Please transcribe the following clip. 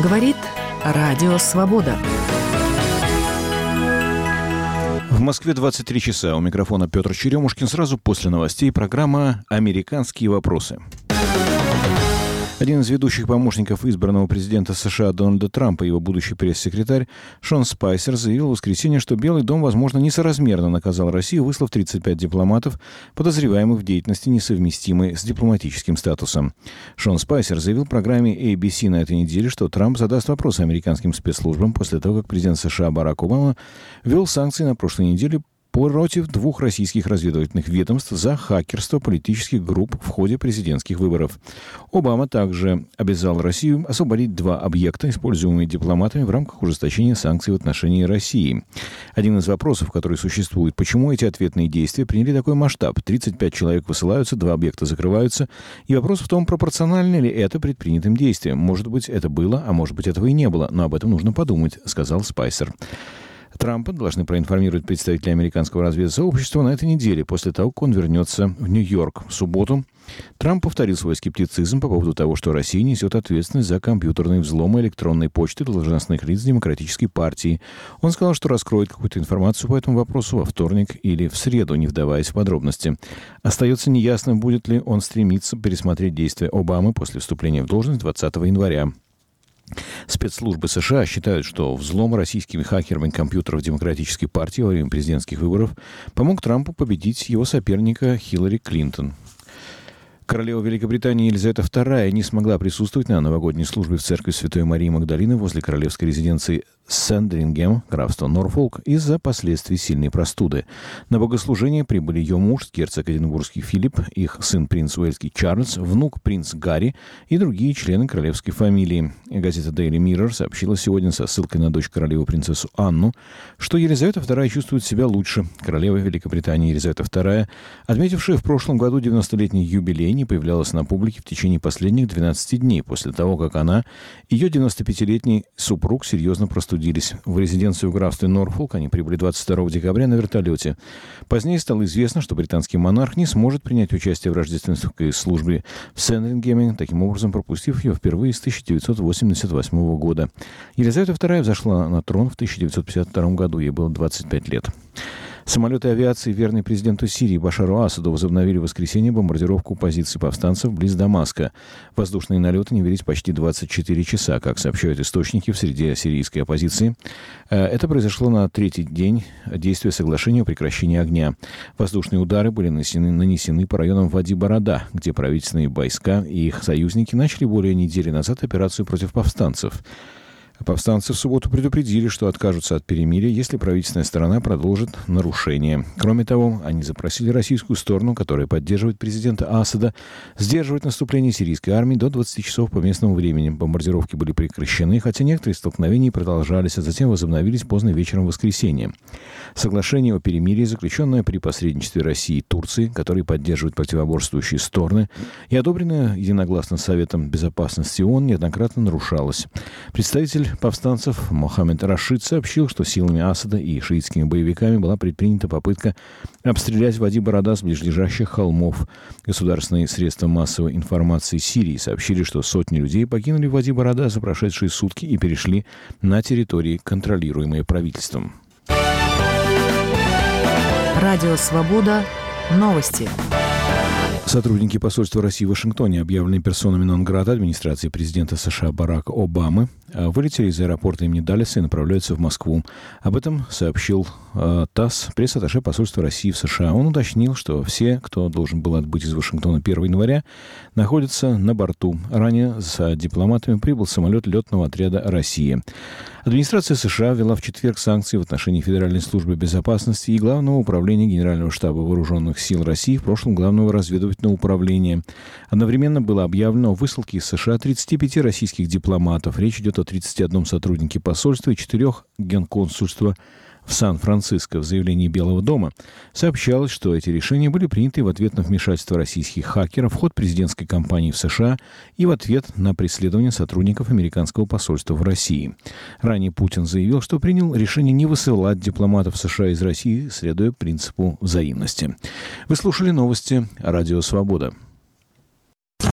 Говорит Радио Свобода. В Москве 23 часа. У микрофона Петр Черемушкин. Сразу после новостей программа «Американские вопросы». Один из ведущих помощников избранного президента США Дональда Трампа и его будущий пресс-секретарь Шон Спайсер заявил в воскресенье, что Белый дом, возможно, несоразмерно наказал Россию, выслав 35 дипломатов, подозреваемых в деятельности, несовместимой с дипломатическим статусом. Шон Спайсер заявил в программе ABC на этой неделе, что Трамп задаст вопросы американским спецслужбам после того, как президент США Барак Обама ввел санкции на прошлой неделе против 2 российских разведывательных ведомств за хакерство политических групп в ходе президентских выборов. Обама также обязал Россию освободить 2 объекта, используемые дипломатами в рамках ужесточения санкций в отношении России. Один из вопросов, который существует, почему эти ответные действия приняли такой масштаб? 35 человек высылаются, 2 объекта закрываются. И вопрос в том, пропорционально ли это предпринятым действиям. Может быть, это было, а может быть, этого и не было. Но об этом нужно подумать, сказал Спайсер. Трампа должны проинформировать представители американского разведсообщества на этой неделе, после того, как он вернется в Нью-Йорк. В субботу Трамп повторил свой скептицизм по поводу того, что Россия несет ответственность за компьютерные взломы электронной почты должностных лиц Демократической партии. Он сказал, что раскроет какую-то информацию по этому вопросу во вторник или в среду, не вдаваясь в подробности. Остается неясным, будет ли он стремиться пересмотреть действия Обамы после вступления в должность 20 января. Спецслужбы США считают, что взлом российскими хакерами компьютеров Демократической партии во время президентских выборов помог Трампу победить его соперника Хиллари Клинтон. Королева Великобритании Елизавета II не смогла присутствовать на новогодней службе в церкви Святой Марии Магдалины возле королевской резиденции Сэндрингем, графство Норфолк, из-за последствий сильной простуды. На богослужение прибыли ее муж, герцог эдинбургский Филипп, их сын принц Уэльский Чарльз, внук принц Гарри и другие члены королевской фамилии. Газета Daily Mirror сообщила сегодня со ссылкой на дочь королевы принцессу Анну, что Елизавета II чувствует себя лучше. Королева Великобритании Елизавета II, отметившая в прошлом году 90-летний юбилей, не появлялась на публике в течение последних 12 дней после того, как она и ее 95-летний супруг серьезно простудились. В резиденцию в графстве Норфолк они прибыли 22 декабря на вертолете. Позднее стало известно, что британский монарх не сможет принять участие в рождественской службе в Сэндрингеме, таким образом пропустив ее впервые с 1988 года. Елизавета II взошла на трон в 1952 году, ей было 25 лет. Самолеты авиации, верные президенту Сирии Башару Асаду, возобновили в воскресенье бомбардировку позиций повстанцев близ Дамаска. Воздушные налеты не велись почти 24 часа, как сообщают источники в среде сирийской оппозиции. Это произошло на 3-й день действия соглашения о прекращении огня. Воздушные удары были нанесены по районам Вади-Барада, где правительственные войска и их союзники начали более недели назад операцию против повстанцев. Повстанцы в субботу предупредили, что откажутся от перемирия, если правительственная сторона продолжит нарушения. Кроме того, они запросили российскую сторону, которая поддерживает президента Асада, сдерживать наступление сирийской армии до 20 часов по местному времени. Бомбардировки были прекращены, хотя некоторые столкновения продолжались, а затем возобновились поздно вечером в воскресенье. Соглашение о перемирии, заключенное при посредничестве России и Турции, которые поддерживают противоборствующие стороны, и одобренное единогласно Советом Безопасности ООН, неоднократно нарушалось. Представитель повстанцев Мохаммед Рашид сообщил, что силами Асада и шиитскими боевиками была предпринята попытка обстрелять Вади-Барада с ближайших холмов. Государственные средства массовой информации Сирии сообщили, что сотни людей покинули Вади-Барада за прошедшие сутки и перешли на территории, контролируемые правительством. Радио Свобода. Новости. Сотрудники посольства России в Вашингтоне, объявленные персонами нон-грата администрации президента США Барака Обамы, вылетели из аэропорта имени Даллеса и направляются в Москву. Об этом сообщил ТАСС, пресс-атташе посольства России в США. Он уточнил, что все, кто должен был отбыть из Вашингтона 1 января, находятся на борту. Ранее за дипломатами прибыл самолет летного отряда «Россия». Администрация США ввела в четверг санкции в отношении Федеральной службы безопасности и Главного управления Генерального штаба Вооруженных сил России, в прошлом Главного разведывательного управления. Одновременно было объявлено о высылке из США 35 российских дипломатов. Речь идет о 31 сотруднике посольства и 4 генконсульства в Сан-Франциско. В заявлении Белого дома сообщалось, что эти решения были приняты в ответ на вмешательство российских хакеров в ход президентской кампании в США и в ответ на преследование сотрудников американского посольства в России. Ранее Путин заявил, что принял решение не высылать дипломатов США из России, следуя принципу взаимности. Вы слушали новости Радио Свобода.